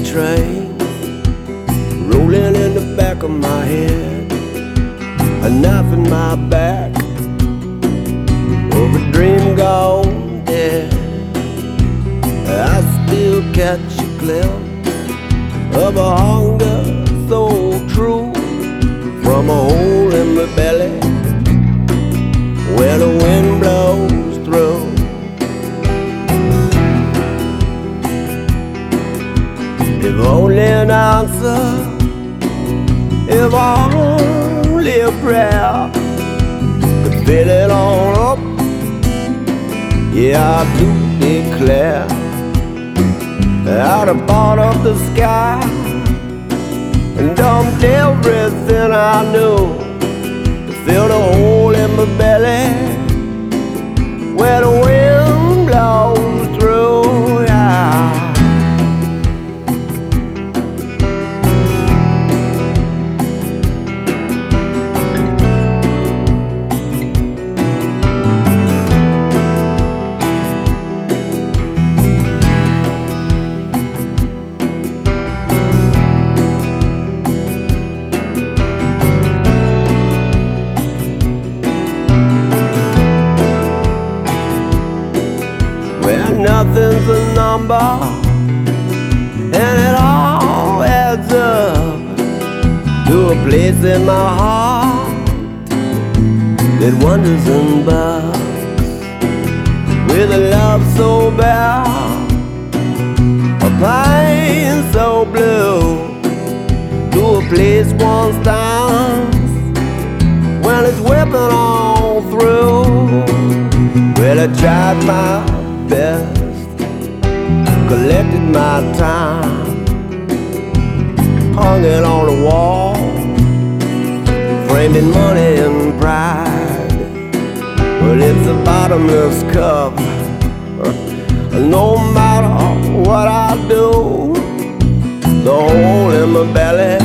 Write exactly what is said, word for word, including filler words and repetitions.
train rolling in the back of my head, a knife in my back of a dream gone dead. I still catch a glimpse of a hunger so true from a hole in my belly where the wind blows through. If only an answer, if only a prayer could fill it all up, yeah, I do declare out of part of the sky and dumped everything I knew to fill the hole in my belly where the wind blows through. Yeah. Nothing's a number, and it all adds up to a place in my heart that wanders and bugs with a love so bare, a pain so blue, to a place one stands when it's whipping all through. Well, I tried my best, collected my time, hung it on the wall, framed in money and pride. Well, it's a bottomless cup, no matter what I do, the hole in my belly